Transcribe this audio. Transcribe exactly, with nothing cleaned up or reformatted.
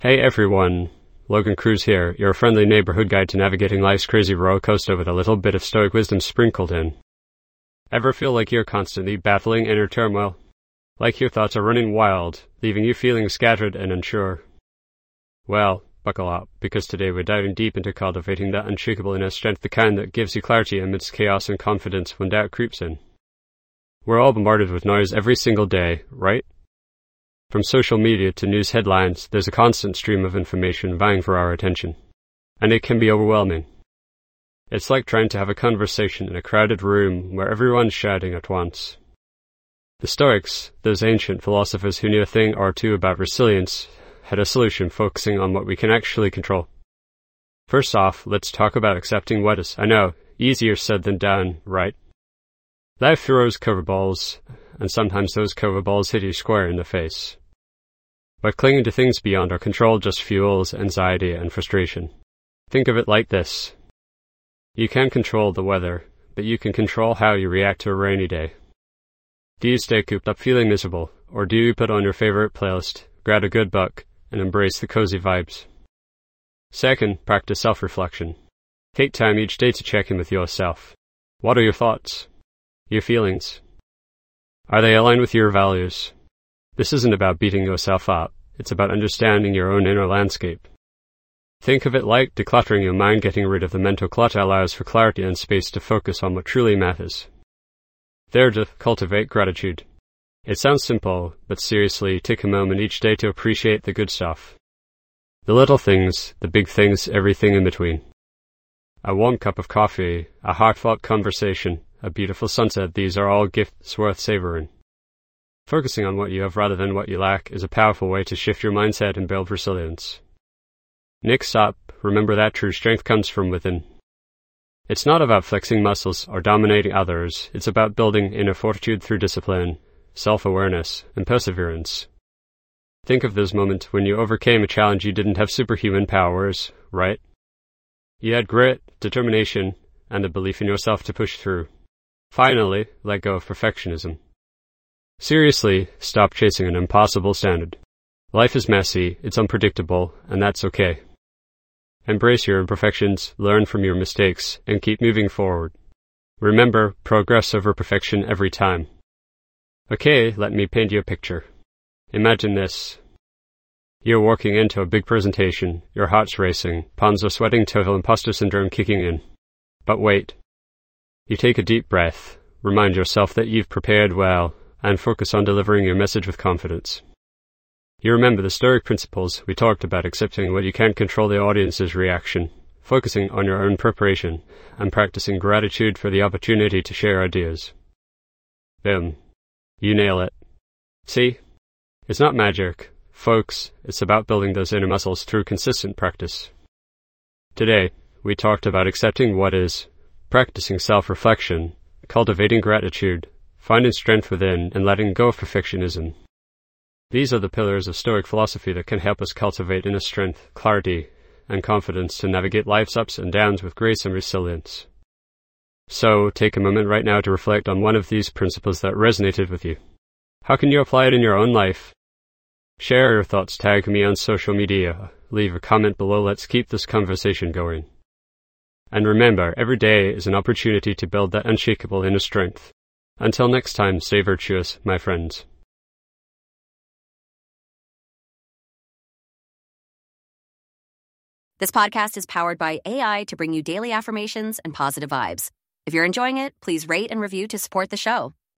Hey everyone, Logan Cruz here, your friendly neighborhood guide to navigating life's crazy roller coaster with a little bit of stoic wisdom sprinkled in. Ever feel like you're constantly battling inner turmoil? Like your thoughts are running wild, leaving you feeling scattered and unsure? Well, buckle up, because today we're diving deep into cultivating that unshakable inner strength, the kind that gives you clarity amidst chaos and confidence when doubt creeps in. We're all bombarded with noise every single day, right? From social media to news headlines, there's a constant stream of information vying for our attention. And it can be overwhelming. It's like trying to have a conversation in a crowded room where everyone's shouting at once. The Stoics, those ancient philosophers who knew a thing or two about resilience, had a solution focusing on what we can actually control. First off, let's talk about accepting what is. I know, easier said than done, right? Life throws curveballs, and sometimes those curveballs hit you square in the face. But clinging to things beyond our control just fuels anxiety and frustration. Think of it like this. You can't control the weather, but you can control how you react to a rainy day. Do you stay cooped up feeling miserable, or do you put on your favorite playlist, grab a good book, and embrace the cozy vibes? Second, practice self-reflection. Take time each day to check in with yourself. What are your thoughts? Your feelings? Are they aligned with your values? This isn't about beating yourself up. It's about understanding your own inner landscape. Think of it like decluttering your mind. Getting rid of the mental clutter allows for clarity and space to focus on what truly matters. Third, to cultivate gratitude. It sounds simple, but seriously, take a moment each day to appreciate the good stuff. The little things, the big things, everything in between. A warm cup of coffee, a heartfelt conversation, a beautiful sunset, these are all gifts worth savoring. Focusing on what you have rather than what you lack is a powerful way to shift your mindset and build resilience. Next up, remember that true strength comes from within. It's not about flexing muscles or dominating others, it's about building inner fortitude through discipline, self-awareness, and perseverance. Think of those moments when you overcame a challenge. You didn't have superhuman powers, right? You had grit, determination, and the belief in yourself to push through. Finally, let go of perfectionism. Seriously, stop chasing an impossible standard. Life is messy, it's unpredictable, and that's okay. Embrace your imperfections, learn from your mistakes, and keep moving forward. Remember, progress over perfection every time. Okay, let me paint you a picture. Imagine this. You're walking into a big presentation, your heart's racing, palms are sweating, total imposter syndrome kicking in. But wait. You take a deep breath, remind yourself that you've prepared well, and focus on delivering your message with confidence. You remember the Stoic principles we talked about, accepting what you can't control, the audience's reaction, focusing on your own preparation, and practicing gratitude for the opportunity to share ideas. Boom. You nail it. See? It's not magic, folks. It's about building those inner muscles through consistent practice. Today, we talked about accepting what is, practicing self-reflection, cultivating gratitude, finding strength within, and letting go of perfectionism. These are the pillars of Stoic philosophy that can help us cultivate inner strength, clarity, and confidence to navigate life's ups and downs with grace and resilience. So, take a moment right now to reflect on one of these principles that resonated with you. How can you apply it in your own life? Share your thoughts, tag me on social media, leave a comment below. Let's keep this conversation going. And remember, every day is an opportunity to build that unshakable inner strength. Until next time, stay virtuous, my friends. This podcast is powered by A I to bring you daily affirmations and positive vibes. If you're enjoying it, please rate and review to support the show.